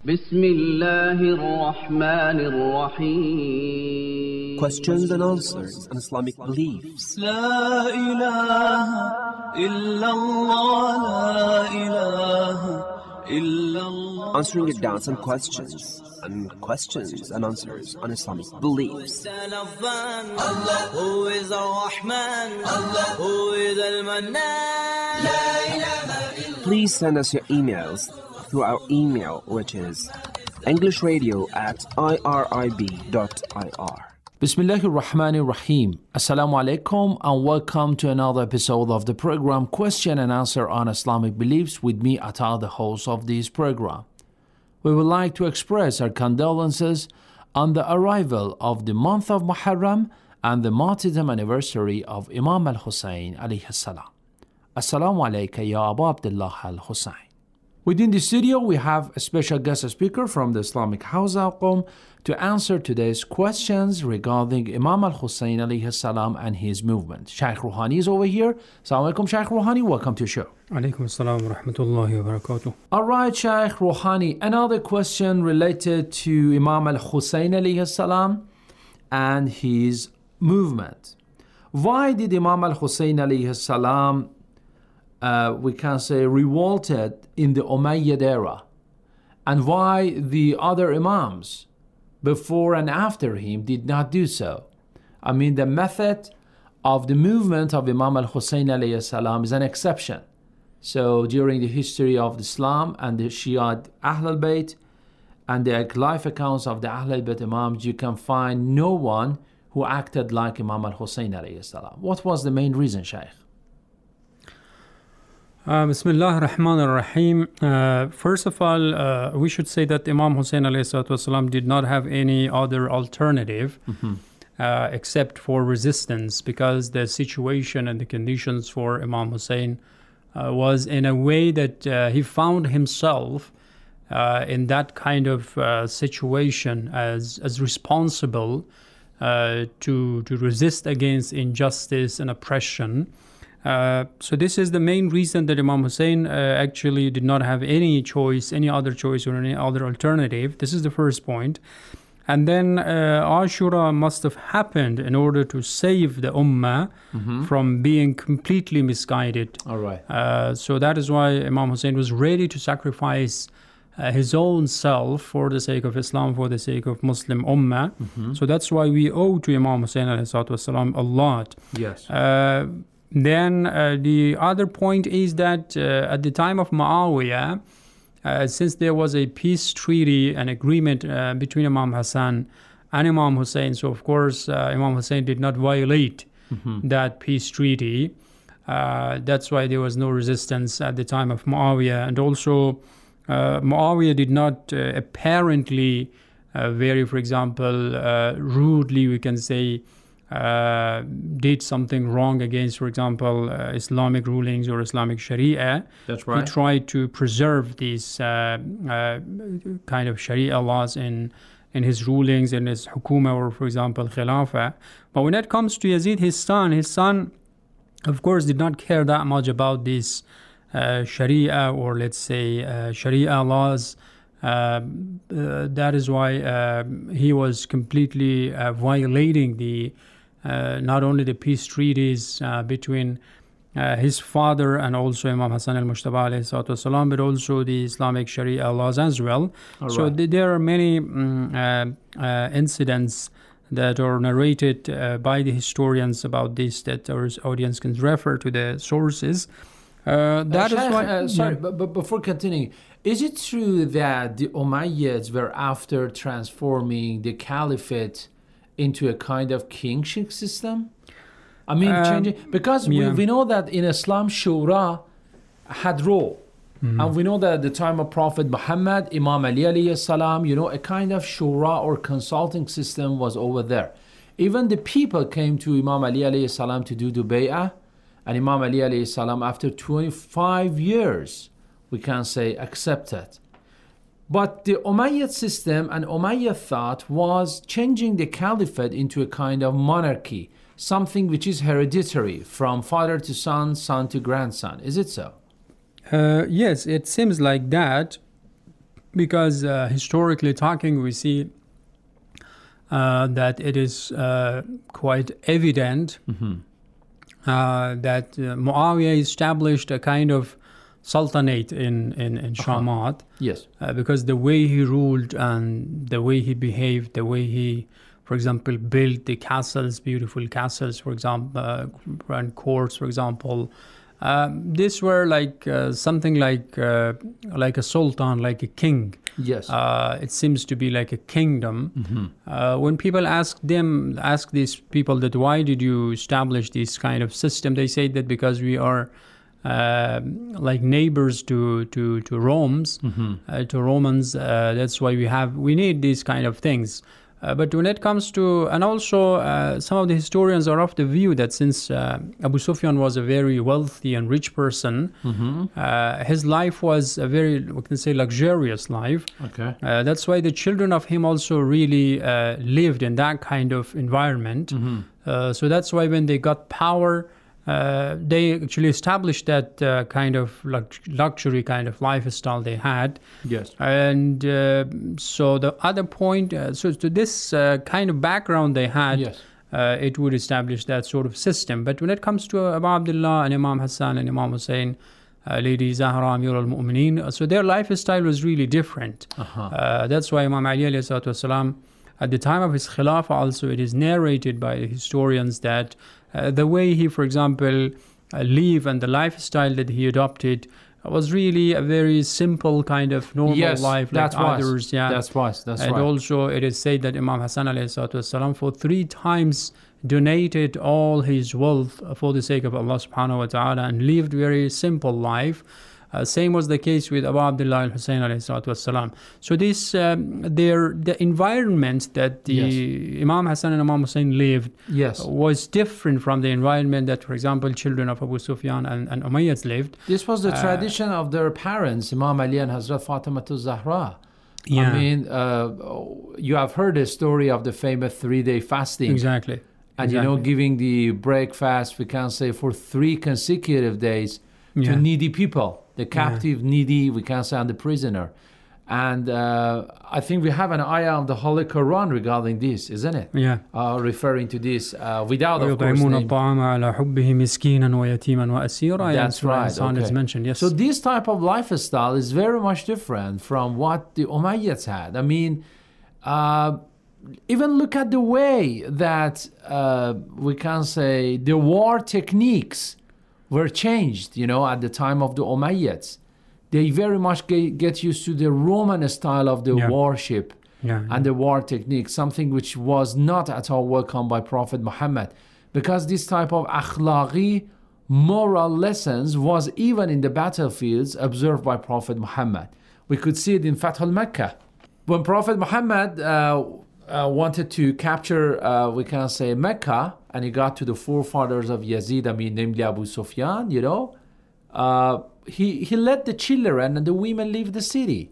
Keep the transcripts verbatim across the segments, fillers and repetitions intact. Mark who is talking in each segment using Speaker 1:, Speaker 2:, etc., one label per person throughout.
Speaker 1: بسم الله الرحمن الرحيم.
Speaker 2: Questions and answers on Islamic beliefs.
Speaker 3: لا إله إلا الله لا إله إلا الله.
Speaker 2: Answering your doubts and questions and questions and answers on Islamic beliefs.
Speaker 3: Allah who is Ar-Rahman, Allah who is Al-Mannan. لا إله إلا.
Speaker 2: Please send us your emails through our email, which is englishradio at irib.ir.
Speaker 4: Bismillahir Rahmanir Rahim. Assalamu alaikum and welcome to another episode of the program Question and Answer on Islamic Beliefs with me, Atta, the host of this program. We would like to express our condolences on the arrival of the month of Muharram and the martyrdom anniversary of Imam al-Hussein alayhi salam. Assalamu alayka ya Abu Abdullah al-Hussein. Within the studio, we have a special guest speaker from the Islamic House Al Qom to answer today's questions regarding Imam al-Hussein alayhi salam and his movement. Shaykh Rouhani is over here. Assalamu alaikum, Shaykh Rouhani. Welcome to the show.
Speaker 5: Alaikum assalam wa rahmatullahi wa barakatuh.
Speaker 4: All right, Shaykh Rouhani. Another question related to Imam al-Hussein alayhi salam and his movement. Why did Imam al-Hussein alayhi salam Uh, we can say revolted in the Umayyad era, and why the other Imams before and after him did not do so? I mean, the method of the movement of Imam al-Hussein alayhi salam is an exception. So during the history of Islam and the Shia Ahl al-Bayt and the life accounts of the Ahl al-Bayt Imams, you can find no one who acted like Imam al-Hussein alayhi salam. What was the main reason, Shaykh?
Speaker 5: Uh, Bismillah ar-Rahman ar-Rahim. Uh, first of all, uh, we should say that Imam Hussein alayhi did not have any other alternative mm-hmm. uh, except for resistance, because the situation and the conditions for Imam Hussein uh, was in a way that uh, he found himself uh, in that kind of uh, situation as, as responsible uh, to, to resist against injustice and oppression. Uh, so this is the main reason that Imam Hussein uh, actually did not have any choice, any other choice or any other alternative. This is the first point. And then uh, Ashura must have happened in order to save the Ummah mm-hmm. from being completely misguided.
Speaker 4: All right.
Speaker 5: Uh, so that is why Imam Hussein was ready to sacrifice uh, his own self for the sake of Islam, for the sake of Muslim Ummah. Mm-hmm. So that's why we owe to Imam Hussein a lot.
Speaker 4: Yes.
Speaker 5: Uh, Then uh, the other point is that uh, at the time of Muawiyah, uh, since there was a peace treaty, an agreement uh, between Imam Hassan and Imam Hussein, so of course uh, Imam Hussein did not violate mm-hmm. that peace treaty. Uh, that's why there was no resistance at the time of Muawiyah. And also uh, Muawiyah did not uh, apparently uh, very, for example, uh, rudely, we can say, Uh, did something wrong against, for example, uh, Islamic rulings or Islamic Sharia.
Speaker 4: That's right.
Speaker 5: He tried to preserve these uh, uh, kind of Sharia laws in in his rulings, in his hukuma, or for example, Khilafah. But when it comes to Yazid, his son, his son, of course, did not care that much about these uh, Sharia or let's say uh, Sharia laws. Uh, uh, that is why uh, he was completely uh, violating the Uh, not only the peace treaties uh, between uh, his father and also Imam Hassan al-Mujtaba alayhi salatu wasalam, but also the Islamic Sharia laws as well.
Speaker 4: All
Speaker 5: so
Speaker 4: right.
Speaker 5: th- there are many um, uh, uh, incidents that are narrated uh, by the historians about this that our audience can refer to the sources. Uh, that
Speaker 4: uh,
Speaker 5: is
Speaker 4: Shaykh,
Speaker 5: why.
Speaker 4: Uh, sorry,
Speaker 5: yeah.
Speaker 4: but, but before continuing, is it true that the Umayyads were after transforming the caliphate into a kind of kingship system? I mean, um, changing, because
Speaker 5: yeah.
Speaker 4: we, we know that in Islam, Shura had role. Mm-hmm. And we know that at the time of Prophet Muhammad, Imam Ali alayhi salam, you know, a kind of Shura or consulting system was over there. Even the people came to Imam Ali alayhi salam to do the bay'ah, and Imam Ali alayhi salam, after twenty-five years, we can say, accepted. But the Umayyad system and Umayyad thought was changing the caliphate into a kind of monarchy, something which is hereditary from father to son, son to grandson. Is it so?
Speaker 5: Uh, yes, it seems like that. because uh, historically talking, we see uh, that it is uh, quite evident
Speaker 4: Mm-hmm.
Speaker 5: uh, that uh, Muawiyah established a kind of sultanate in, in, in Shamat,
Speaker 4: Yes.
Speaker 5: uh, because the way he ruled and the way he behaved, the way he, for example, built the castles, beautiful castles, for example, uh, and courts, for example. Um, these were like uh, something like uh, like a sultan, like a king.
Speaker 4: Yes.
Speaker 5: Uh, it seems to be like a kingdom.
Speaker 4: Mm-hmm.
Speaker 5: Uh, when people ask them, ask these people that why did you establish this kind of system, they say that because we are uh, like neighbors to to to Romans,
Speaker 4: Mm-hmm.
Speaker 5: uh, to Romans. Uh, that's why we have we need these kind of things. Uh, but when it comes to, and also uh, some of the historians are of the view that since uh, Abu Sufyan was a very wealthy and rich person,
Speaker 4: Mm-hmm.
Speaker 5: uh, his life was a very, we can say, luxurious life.
Speaker 4: Okay.
Speaker 5: Uh, that's why the children of him also really uh, lived in that kind of environment.
Speaker 4: Mm-hmm.
Speaker 5: Uh, so that's why when they got power, uh, they actually established that uh, kind of lux- luxury kind of lifestyle they had.
Speaker 4: Yes.
Speaker 5: And uh, so the other point, uh, so to this uh, kind of background they had,
Speaker 4: Yes.
Speaker 5: uh, it would establish that sort of system. But when it comes to Abu Abdullah and Imam Hassan and Imam Hussein, uh, Lady Zahra, Amir al-Mu'mineen, so their lifestyle was really different.
Speaker 4: Uh-huh.
Speaker 5: Uh, that's why Imam Ali alayhi salatu wasalam, at the time of his Khilafah also, it is narrated by the historians that uh, the way he, for example, uh, lived and the lifestyle that he adopted was really a very simple kind of normal
Speaker 4: Yes,
Speaker 5: life like
Speaker 4: that's right.
Speaker 5: others. Yeah.
Speaker 4: That's right. That's
Speaker 5: and
Speaker 4: right.
Speaker 5: also it is said that Imam Hassan alayhi salatu wasalam for three times donated all his wealth for the sake of Allah subhanahu wa ta'ala and lived very simple life. Uh, same was the case with Abu Abdullah al-Hussein alayhi salatu wasalam. So this, um, their, the environment that the
Speaker 4: Yes.
Speaker 5: Imam Hassan and Imam Hussein lived
Speaker 4: Yes.
Speaker 5: was different from the environment that, for example, children of Abu Sufyan and, and Umayyads lived.
Speaker 4: This was the
Speaker 5: Uh,
Speaker 4: tradition of their parents, Imam Ali and Hazrat Fatima Zahra.
Speaker 5: Yeah.
Speaker 4: I mean, uh, you have heard the story of the famous three-day fasting.
Speaker 5: Exactly.
Speaker 4: And, you know,
Speaker 5: Exactly.
Speaker 4: giving the breakfast, we can say, for three consecutive days to
Speaker 5: Yeah.
Speaker 4: needy people, the captive, needy, we can say, and the prisoner. And uh, I think we have an ayah of the Holy Quran regarding this, isn't it?
Speaker 5: Yeah.
Speaker 4: Uh, referring to this, uh, without, of course,
Speaker 5: ويطعمون
Speaker 4: name.
Speaker 5: الطعام على حبه مسكينا ويتيما وأسيرا.
Speaker 4: That's
Speaker 5: Surah
Speaker 4: right.
Speaker 5: Insan is
Speaker 4: Okay.
Speaker 5: mentioned. Yes.
Speaker 4: So this type of lifestyle is very much different from what the Umayyads had. I mean, uh, even look at the way that uh, we can say the war techniques were changed, you know, at the time of the Umayyads. They very much get, get used to the Roman style of the
Speaker 5: Yeah.
Speaker 4: warship
Speaker 5: yeah.
Speaker 4: and the war technique, something which was not at all welcomed by Prophet Muhammad, because this type of akhlaqi moral lessons was even in the battlefields observed by Prophet Muhammad. We could see it in Fath al-Makkah. When Prophet Muhammad uh, uh, wanted to capture, uh, we can say, Mecca, and he got to the forefathers of Yazid, I mean, namely Abu Sufyan, you know, uh, he, he let the children and the women leave the city.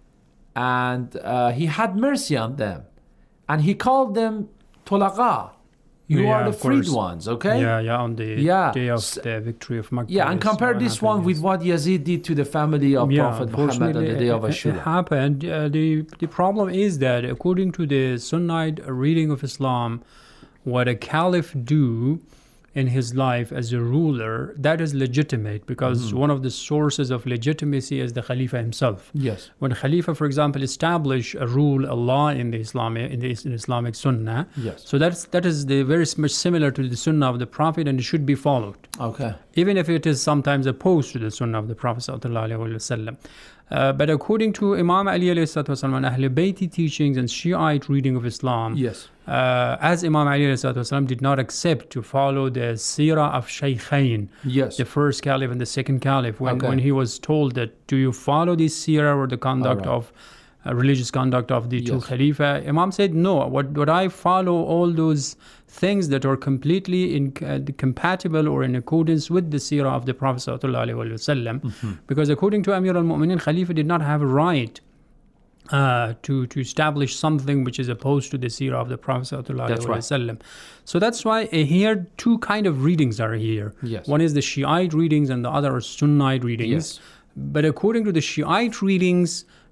Speaker 4: And uh, he had mercy on them. And he called them Tulaqa. You
Speaker 5: Yeah,
Speaker 4: are the
Speaker 5: of
Speaker 4: freed
Speaker 5: course.
Speaker 4: ones, okay?
Speaker 5: Yeah, yeah, on the
Speaker 4: Yeah.
Speaker 5: day of
Speaker 4: S-
Speaker 5: the victory of Makkah.
Speaker 4: Yeah, and
Speaker 5: yes,
Speaker 4: compare
Speaker 5: what
Speaker 4: this
Speaker 5: happened,
Speaker 4: one with
Speaker 5: yes.
Speaker 4: what Yazid did to the family of
Speaker 5: Yeah,
Speaker 4: Prophet Muhammad on the
Speaker 5: unfortunately,
Speaker 4: day of
Speaker 5: it- It
Speaker 4: Ashura.
Speaker 5: happened. Uh, the, the problem is that according to the Sunnite reading of Islam, what a caliph do in his life as a ruler, that is legitimate, because
Speaker 4: Mm-hmm.
Speaker 5: one of the sources of legitimacy is the Khalifa himself.
Speaker 4: Yes.
Speaker 5: When Khalifa, for example, establish a rule, a law in the Islamic in the in Islamic Sunnah,
Speaker 4: Yes.
Speaker 5: so that's that is the very much similar to the Sunnah of the Prophet, and it should be followed,
Speaker 4: Okay.
Speaker 5: even if it is sometimes opposed to the Sunnah of the Prophet sallallahu alaihi wasallam. Uh, but according to Imam Ali alayhi salatu wasallam and Ahl Bayti teachings and Shiite reading of Islam,
Speaker 4: Yes.
Speaker 5: uh, as Imam Ali alayhi salatu wasallam did not accept to follow the seerah of Shaykhain,
Speaker 4: Yes.
Speaker 5: the first caliph and the second caliph, when,
Speaker 4: Okay.
Speaker 5: when he was told that, do you follow this seerah or the conduct
Speaker 4: Alright.
Speaker 5: of uh, religious conduct of the two
Speaker 4: Yes.
Speaker 5: Khalifa? Imam said, no, what, what I follow all those things that are completely in, uh, compatible or in accordance with the seerah of the Prophet sallallahu alaihi wasallam,
Speaker 4: Mm-hmm.
Speaker 5: because according to Amir al-Mu'mineen, Khalifa did not have a right uh, to to establish something which is opposed to the seerah of the Prophet sallallahu
Speaker 4: That's
Speaker 5: alaihi
Speaker 4: right.
Speaker 5: wasallam. So that's why uh, here two kind of readings are here.
Speaker 4: Yes.
Speaker 5: One is the Shiite readings and the other are Sunnite readings.
Speaker 4: Yes.
Speaker 5: But according to the Shiite readings,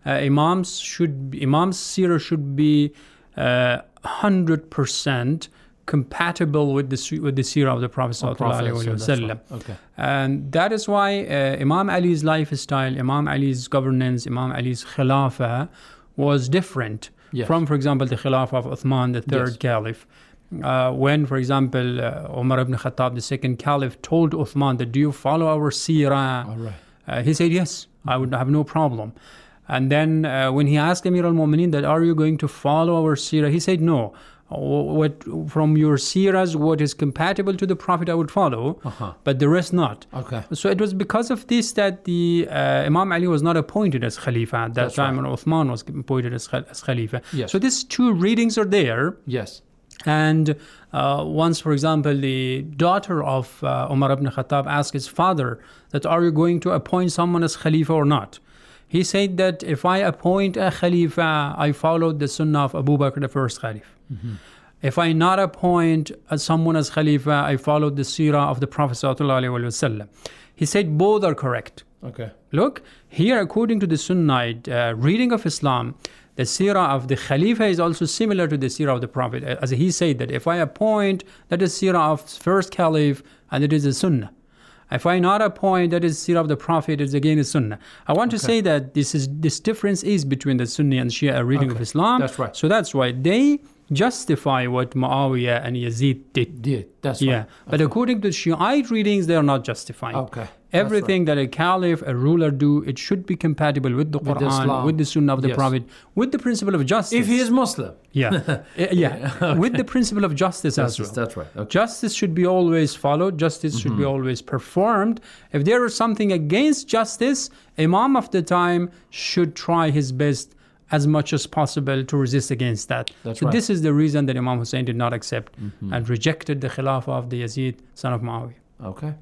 Speaker 5: uh, imams should be, imam's seerah should be uh, one hundred percent compatible with the with the seerah of the Prophet sallallahu alaihi wasallam.
Speaker 4: Okay.
Speaker 5: And that is why uh, Imam Ali's lifestyle, Imam Ali's governance, Imam Ali's khilafah was different
Speaker 4: Yes.
Speaker 5: from, for example, the khilafah of Uthman, the third
Speaker 4: Yes.
Speaker 5: caliph. Uh, when, for example, uh, Umar ibn Khattab, the second caliph, told Uthman that, do you follow our seerah?
Speaker 4: All right.
Speaker 5: Uh, he said, yes, I would have no problem. And then uh, when he asked Amir al-Mu'mineen that, are you going to follow our seerah? He said, no. What from your seerahs, what is compatible to the Prophet, I would follow,
Speaker 4: Uh-huh.
Speaker 5: but the rest not.
Speaker 4: Okay.
Speaker 5: So it was because of this that the uh, Imam Ali was not appointed as Khalifa at that
Speaker 4: That's
Speaker 5: time,
Speaker 4: right.
Speaker 5: and Uthman was appointed as, as Khalifa.
Speaker 4: Yes.
Speaker 5: So these two readings are there.
Speaker 4: Yes.
Speaker 5: And uh, once, for example, the daughter of uh, Umar ibn Khattab asked his father that, are you going to appoint someone as Khalifa or not? He said that if I appoint a Khalifa, I followed the Sunnah of Abu Bakr, the first Khalif. Mm-hmm. If I not appoint uh, someone as Khalifa, I followed the Seerah of the Prophet sallallahu alaihi wasallam. He said both are correct.
Speaker 4: Okay.
Speaker 5: Look, here according to the Sunnite uh, reading of Islam, the Seerah of the Khalifa is also similar to the Seerah of the Prophet. As he said that if I appoint, that is Seerah of first Caliph, and it is a Sunnah. If I not appoint, that is Seerah of the Prophet, it is again a Sunnah. I want
Speaker 4: Okay.
Speaker 5: to say that this is this difference is between the Sunni and Shia reading
Speaker 4: Okay.
Speaker 5: of Islam.
Speaker 4: That's right.
Speaker 5: So that's why they justify what Muawiyah and Yazid did.
Speaker 4: Did. That's
Speaker 5: Yeah,
Speaker 4: right.
Speaker 5: but according to Shiite readings, they are not justifying.
Speaker 4: Okay.
Speaker 5: Everything that a caliph, a ruler do, it should be compatible with the
Speaker 4: With
Speaker 5: Quran,
Speaker 4: Islam.
Speaker 5: with the Sunnah of the
Speaker 4: Yes.
Speaker 5: Prophet, with the principle of justice.
Speaker 4: If he is Muslim.
Speaker 5: yeah, Uh, yeah, with the principle of justice as well.
Speaker 4: That's right. Okay.
Speaker 5: Justice should be always followed. Justice should be always performed. If there is something against justice, Imam of the time should try his best as much as possible to resist against that.
Speaker 4: That's
Speaker 5: so
Speaker 4: right.
Speaker 5: this is the reason that Imam Hussein did not accept and rejected the Khilafah of the Yazid, son of Muawiyah.
Speaker 4: Okay.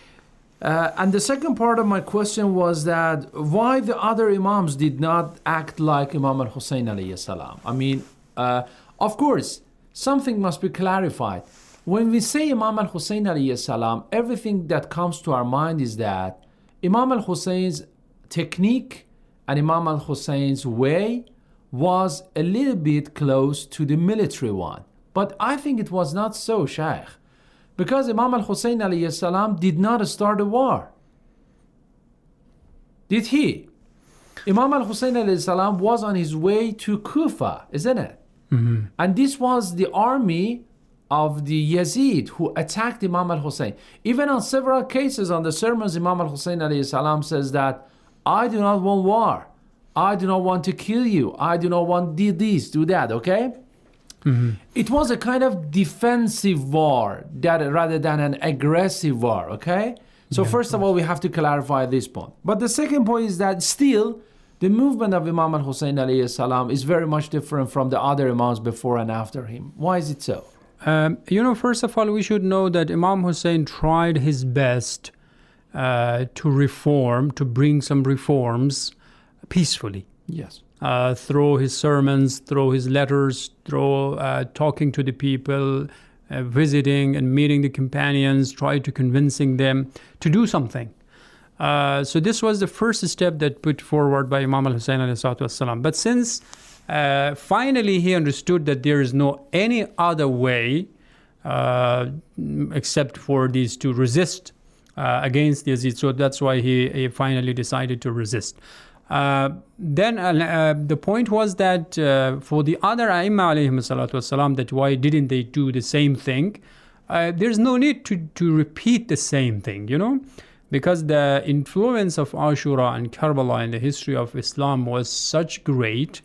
Speaker 4: Uh, and the second part of my question was that why the other Imams did not act like Imam al-Hussein alayhi salam. I mean, uh, of course, something must be clarified. When we say Imam al-Hussein alayhi salam, everything that comes to our mind is that Imam al-Hussein's technique and Imam al-Hussein's way was a little bit close to the military one. But I think it was not so, Shaykh. Because Imam al-Hussein alayhi salam did not start a war. Did he? Imam al-Hussein alayhi salam was on his way to Kufa, isn't it? Mm-hmm. And this was the army of the Yazid who attacked Imam al-Hussein. Even on several cases on the sermons, Imam al-Hussein alayhi salam says that, I do not want war. I do not want to kill you. I do not want do this, do that, okay? Mm-hmm. It was a kind of defensive war that rather than an aggressive war, okay? So yeah, first of all, we have to clarify this point. But the second point is that still, the movement of Imam al-Hussein alayhi salam is very much different from the other Imams before and after him. Why is it so?
Speaker 5: Um, you know, first of all, we should know that Imam Hussein tried his best uh, to reform, to bring some reforms peacefully.
Speaker 4: Yes.
Speaker 5: Uh, through his sermons, through his letters, through uh, talking to the people, uh, visiting and meeting the companions, try to convincing them to do something. Uh, so this was the first step that put forward by Imam al-Hussein alayhi salatu. But since uh, finally he understood that there is no any other way uh, except for these to resist uh, against Yazid, so that's why he, he finally decided to resist. Uh, then uh, the point was that uh, for the other Aimma alayhim salatu wasalam, that why didn't they do the same thing? Uh, there's no need to, to repeat the same thing, you know, because the influence of Ashura and Karbala in the history of Islam was such great,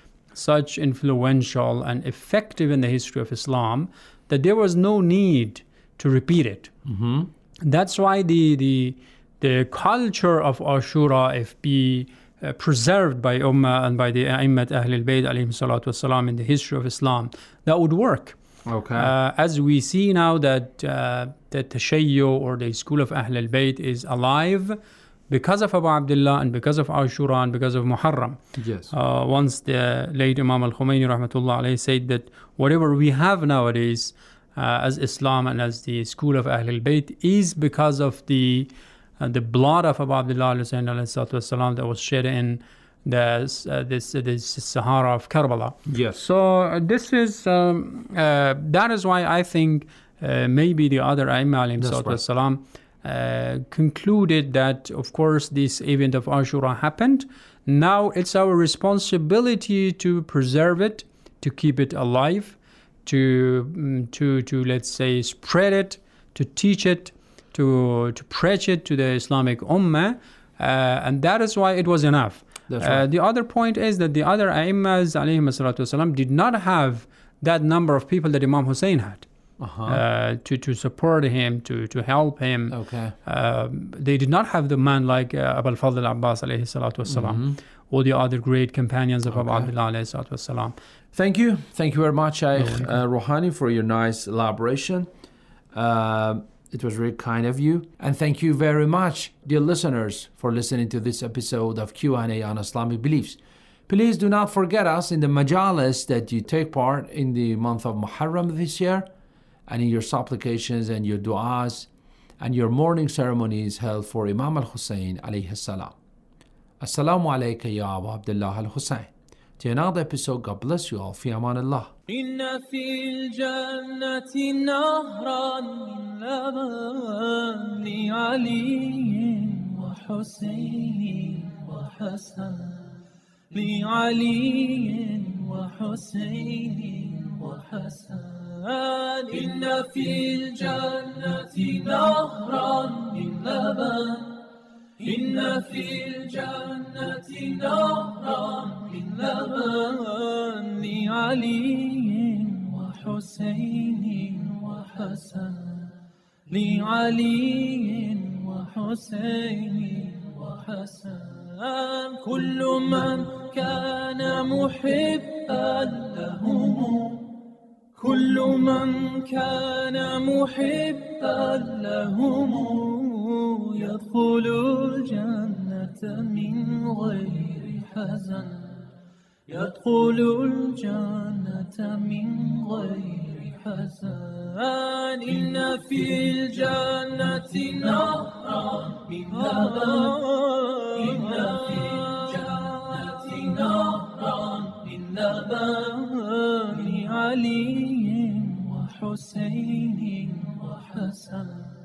Speaker 5: such influential and effective in the history of Islam that there was no need to repeat it. Mm-hmm. That's why the, the, the culture of Ashura, if be Uh, preserved by Ummah and by the A'immat Ahl al-Bayt alayhim salatu wasalam in the history of Islam, that would work.
Speaker 4: Okay.
Speaker 5: Uh, as we see now that uh, the Tashayyu or the school of Ahl al-Bayt is alive because of Abu Abdullah and because of Ashura and because of Muharram.
Speaker 4: Yes.
Speaker 5: Uh, once the late Imam al-Khomeini rahmatullah alayhi said that whatever we have nowadays uh, as Islam and as the school of Ahl al-Bayt is because of the Uh, the blood of Abu Abdullah alayhi that was shed in the uh, this uh, this Sahara of Karbala.
Speaker 4: Yes.
Speaker 5: So uh, this is um, uh, that is why I think uh, maybe the other Aimma alayhim
Speaker 4: That's
Speaker 5: salatu
Speaker 4: right.
Speaker 5: wassalam, uh, concluded that of course this event of Ashura happened. Now it's our responsibility to preserve it, to keep it alive, to mm, to to let's say spread it, to teach it, to to preach it to the Islamic Ummah, uh, and that is why it was enough.
Speaker 4: That's
Speaker 5: Uh,
Speaker 4: right.
Speaker 5: the other point is that the other Aimmas alayhim salatu wasalam did not have that number of people that Imam Hussein had
Speaker 4: Uh-huh.
Speaker 5: uh, to, to support him, to, to help him.
Speaker 4: Okay.
Speaker 5: Um, they did not have the man like uh, Abu al-Fadl Abbas alayhi salatu wasalam, or the other great companions of Abu
Speaker 4: Mm-hmm. Okay.
Speaker 5: Abdullah alayhi salatu wasalam.
Speaker 4: Thank you. Thank you very much, Shaykh uh, Rouhani, for your nice elaboration. Uh, it was very kind of you. And thank you very much, dear listeners, for listening to this episode of Q and A on Islamic beliefs. Please do not forget us in the majalis that you take part in the month of Muharram this year, and in your supplications and your du'as and your morning ceremonies held for Imam al-Hussein alayhi salam. Assalamu alayka ya Abu Abdullah al-Hussein. Till another episode, God bless you all. Fi aman Allah.
Speaker 3: إن في الجنة نهرا من لبن لعلي وحسين وحسن لعلي وحسين وحسن إن في الجنة نهرا من لبن إن في الجنة نهرا من لبن لعلي وحسين وحسن لعلي وحسين وحسن كل من كان محبا لهم كل من كان محبا لهم يدخل الجنة من غير حزن يدخل الجنة من غير حزن إن في الجنة نهرا من لبن إن في الجنة نهرا من لبن لعلي وحسين وحسن